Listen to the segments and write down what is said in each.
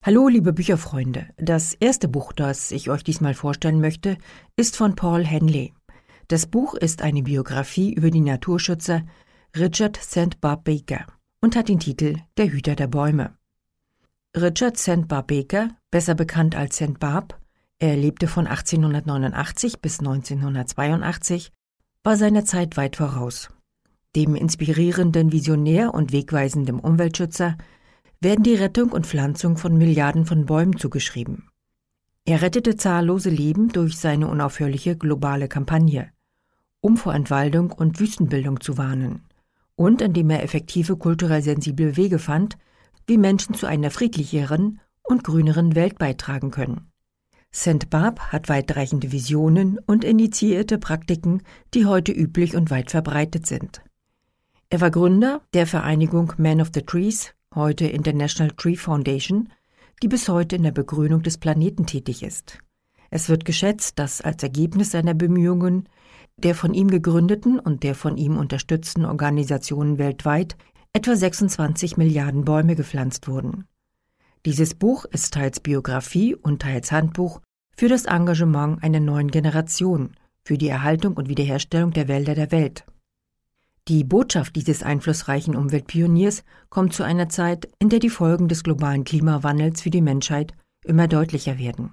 Hallo, liebe Bücherfreunde. Das erste Buch, das ich euch diesmal vorstellen möchte, ist von Paul Henley. Das Buch ist eine Biografie über den Naturschützer Richard St. Barbe Baker und hat den Titel Der Hüter der Bäume. Richard St. Barbe Baker, besser bekannt als St. Barb, er lebte von 1889 bis 1982, war seiner Zeit weit voraus. Dem inspirierenden Visionär und wegweisenden Umweltschützer werden die Rettung und Pflanzung von Milliarden von Bäumen zugeschrieben. Er rettete zahllose Leben durch seine unaufhörliche globale Kampagne, um vor Entwaldung und Wüstenbildung zu warnen, und indem er effektive kulturell sensible Wege fand, wie Menschen zu einer friedlicheren und grüneren Welt beitragen können. St. Barb hat weitreichende Visionen und initiierte Praktiken, die heute üblich und weit verbreitet sind. Er war Gründer der Vereinigung Men of the Trees, heute International Tree Foundation, die bis heute in der Begrünung des Planeten tätig ist. Es wird geschätzt, dass als Ergebnis seiner Bemühungen der von ihm gegründeten und der von ihm unterstützten Organisationen weltweit etwa 26 Milliarden Bäume gepflanzt wurden. Dieses Buch ist teils Biografie und teils Handbuch für das Engagement einer neuen Generation für die Erhaltung und Wiederherstellung der Wälder der Welt. Die Botschaft dieses einflussreichen Umweltpioniers kommt zu einer Zeit, in der die Folgen des globalen Klimawandels für die Menschheit immer deutlicher werden.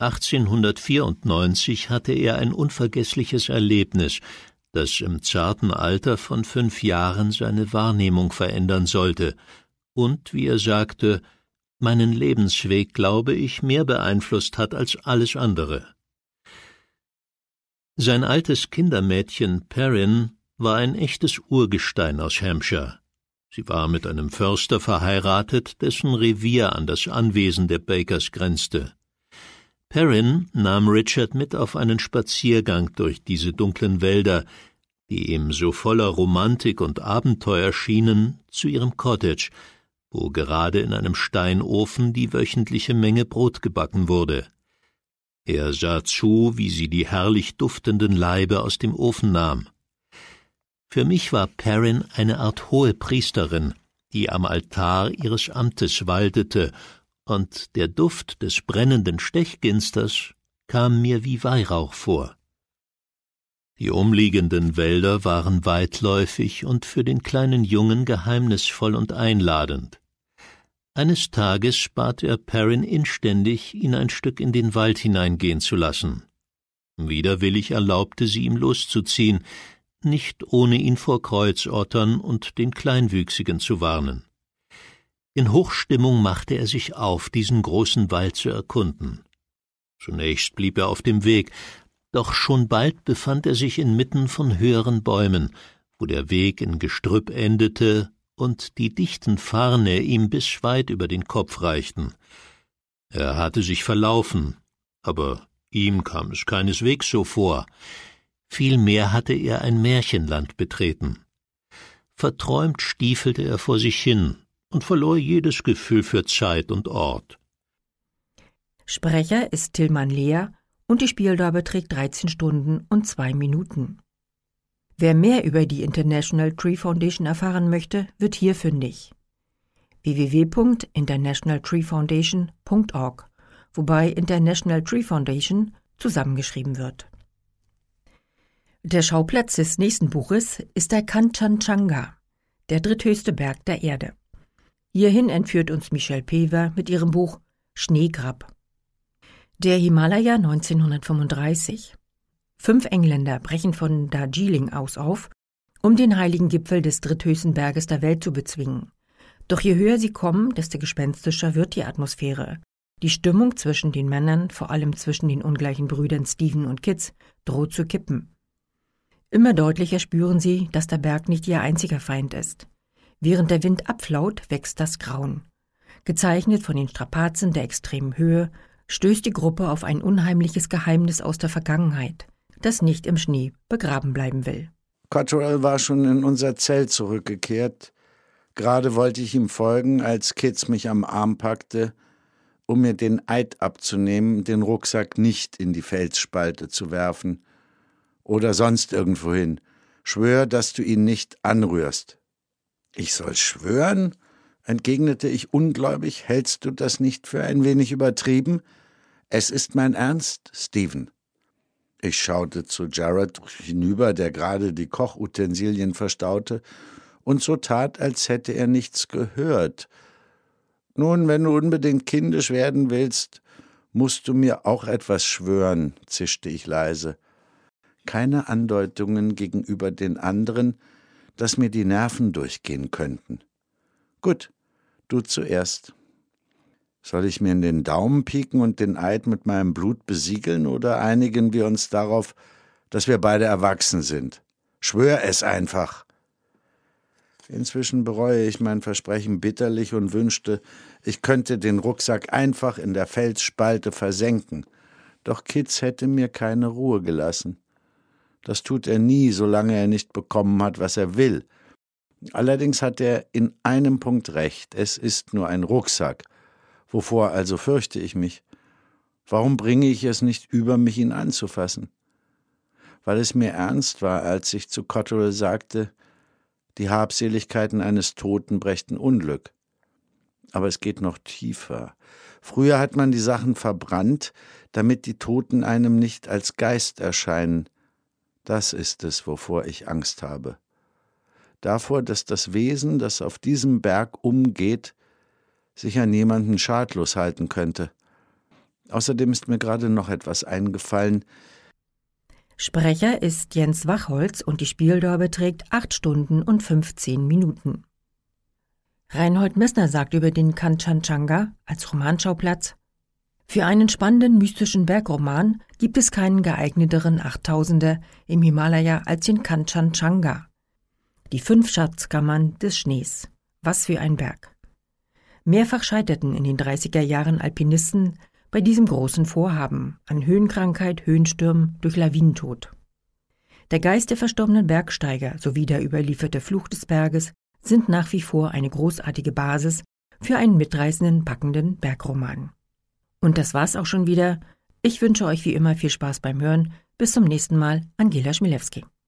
1894 hatte er ein unvergessliches Erlebnis, das im zarten Alter von 5 Jahren seine Wahrnehmung verändern sollte und, wie er sagte, meinen Lebensweg, glaube ich, mehr beeinflusst hat als alles andere. Sein altes Kindermädchen Perrin war ein echtes Urgestein aus Hampshire. Sie war mit einem Förster verheiratet, dessen Revier an das Anwesen der Bakers grenzte. Perrin nahm Richard mit auf einen Spaziergang durch diese dunklen Wälder, die ihm so voller Romantik und Abenteuer schienen, zu ihrem Cottage, wo gerade in einem Steinofen die wöchentliche Menge Brot gebacken wurde. Er sah zu, wie sie die herrlich duftenden Laibe aus dem Ofen nahm. Für mich war Perrin eine Art Hohepriesterin, die am Altar ihres Amtes waltete, und der Duft des brennenden Stechginsters kam mir wie Weihrauch vor. Die umliegenden Wälder waren weitläufig und für den kleinen Jungen geheimnisvoll und einladend. Eines Tages bat er Perrin inständig, ihn ein Stück in den Wald hineingehen zu lassen. Widerwillig erlaubte sie ihm loszuziehen, nicht ohne ihn vor Kreuzottern und den Kleinwüchsigen zu warnen. In Hochstimmung machte er sich auf, diesen großen Wald zu erkunden. Zunächst blieb er auf dem Weg, doch schon bald befand er sich inmitten von höheren Bäumen, wo der Weg in Gestrüpp endete und die dichten Farne ihm bis weit über den Kopf reichten. Er hatte sich verlaufen, aber ihm kam es keineswegs so vor. Vielmehr hatte er ein Märchenland betreten. Verträumt stiefelte er vor sich hin und verlor jedes Gefühl für Zeit und Ort. Sprecher ist Tilman Lea und die Spieldauer beträgt 13 Stunden und 2 Minuten. Wer mehr über die International Tree Foundation erfahren möchte, wird hier fündig. www.internationaltreefoundation.org, wobei International Tree Foundation zusammengeschrieben wird. Der Schauplatz des nächsten Buches ist der Kanchenjunga, der dritthöchste Berg der Erde. Hierhin entführt uns Michelle Pever mit ihrem Buch Schneegrab. Der Himalaya 1935. 5 Engländer brechen von Darjeeling aus auf, um den heiligen Gipfel des dritthöchsten Berges der Welt zu bezwingen. Doch je höher sie kommen, desto gespenstischer wird die Atmosphäre. Die Stimmung zwischen den Männern, vor allem zwischen den ungleichen Brüdern Stephen und Kitts, droht zu kippen. Immer deutlicher spüren sie, dass der Berg nicht ihr einziger Feind ist. Während der Wind abflaut, wächst das Grauen. Gezeichnet von den Strapazen der extremen Höhe, stößt die Gruppe auf ein unheimliches Geheimnis aus der Vergangenheit, das nicht im Schnee begraben bleiben will. Cottrell war schon in unser Zelt zurückgekehrt. Gerade wollte ich ihm folgen, als Kitts mich am Arm packte, um mir den Eid abzunehmen, den Rucksack nicht in die Felsspalte zu werfen oder sonst irgendwohin. Schwör, dass du ihn nicht anrührst. Ich soll schwören? entgegnete ich ungläubig. Hältst du das nicht für ein wenig übertrieben? Es ist mein Ernst, Stephen. Ich schaute zu Jared hinüber, der gerade die Kochutensilien verstaute, und so tat, als hätte er nichts gehört. »Nun, wenn du unbedingt kindisch werden willst, musst du mir auch etwas schwören«, zischte ich leise. Keine Andeutungen gegenüber den anderen, dass mir die Nerven durchgehen könnten. »Gut, du zuerst. Soll ich mir in den Daumen pieken und den Eid mit meinem Blut besiegeln, oder einigen wir uns darauf, dass wir beide erwachsen sind? Schwör es einfach!« Inzwischen bereue ich mein Versprechen bitterlich und wünschte, ich könnte den Rucksack einfach in der Felsspalte versenken. Doch Kitz hätte mir keine Ruhe gelassen. Das tut er nie, solange er nicht bekommen hat, was er will. Allerdings hat er in einem Punkt recht. Es ist nur ein Rucksack. Wovor also fürchte ich mich? Warum bringe ich es nicht über mich, ihn anzufassen? Weil es mir ernst war, als ich zu Cotterill sagte, die Habseligkeiten eines Toten brächten Unglück. Aber es geht noch tiefer. Früher hat man die Sachen verbrannt, damit die Toten einem nicht als Geist erscheinen. Das ist es, wovor ich Angst habe. Davor, dass das Wesen, das auf diesem Berg umgeht, sich an jemanden schadlos halten könnte. Außerdem ist mir gerade noch etwas eingefallen. Sprecher ist Jens Wachholz und die Spieldauer beträgt 8 Stunden und 15 Minuten. Reinhold Messner sagt über den Kanchenjunga als Romanschauplatz: Für einen spannenden mystischen Bergroman gibt es keinen geeigneteren Achttausender im Himalaya als den Kanchenjunga. Die 5 Schatzkammern des Schnees. Was für ein Berg. Mehrfach scheiterten in den 30er Jahren Alpinisten bei diesem großen Vorhaben an Höhenkrankheit, Höhenstürmen durch Lawinentod. Der Geist der verstorbenen Bergsteiger sowie der überlieferte Fluch des Berges sind nach wie vor eine großartige Basis für einen mitreißenden, packenden Bergroman. Und das war's auch schon wieder. Ich wünsche euch wie immer viel Spaß beim Hören. Bis zum nächsten Mal, Angela Schmilewski.